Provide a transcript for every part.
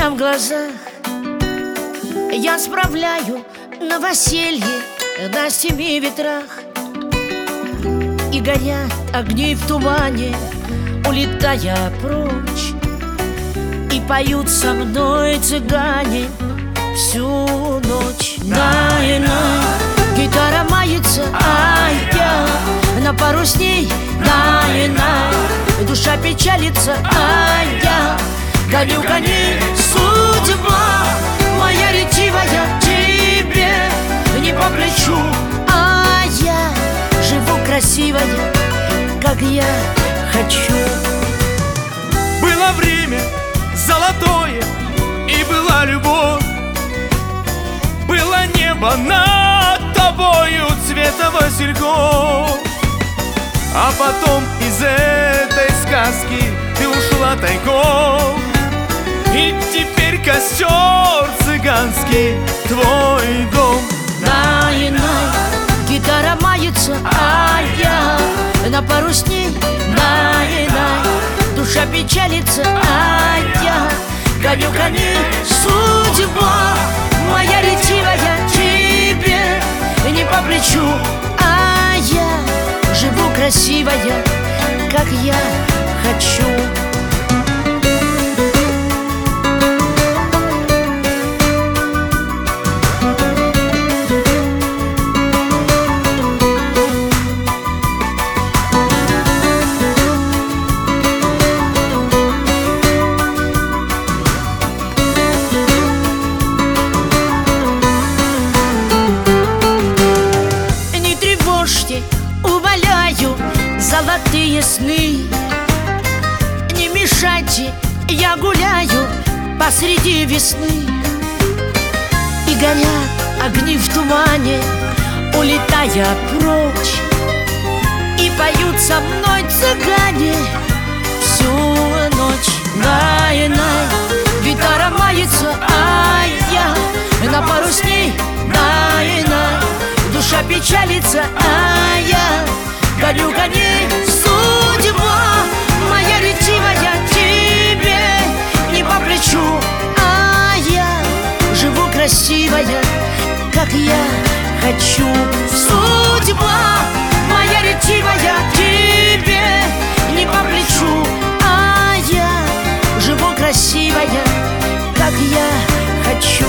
слезам в глазах я справляю новоселье на 7 ветрах. И горят огни в тумане, улетая прочь. И поют со мной цыгане всю ночь. Най-най, гитара мается, а я на пару с ней. Най-най, душа печалится, а я гоню коней. Судьба моя ретивая тебе не по плечу, а я живу красивая, как я хочу. Было время золотое, и была любовь. Было небо над тобою цвета васильков. А потом из этой сказки ты ушла тайком. И теперь костер цыганский твой дом. Най-най, гитара мается, а я на пару с ней. Най-най, душа печалится, а я гоню коней. Судьба моя ретивая тебе не по плечу, а я живу красивая, как я хочу. Умоляю, золотые сны, не мешайте, я гуляю посреди весны. И горят огни в тумане, улетая прочь. И поют со мной цыгане всю ночь. Най-най, гитара мается, а я на пару с ней. Най-най, душа печалится, а я гоню коней. Судьба моя ретивая тебе не по плечу, а я живу красивая, как я хочу. Судьба моя ретивая тебе не по плечу, а я живу красивая, как я хочу.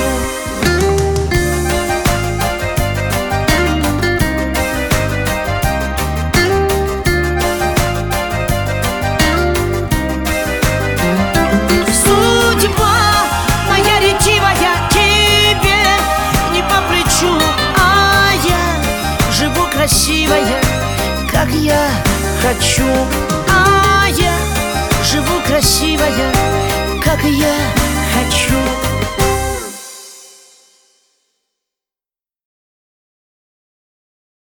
Красивая, как я хочу, а я живу красивая, как я хочу.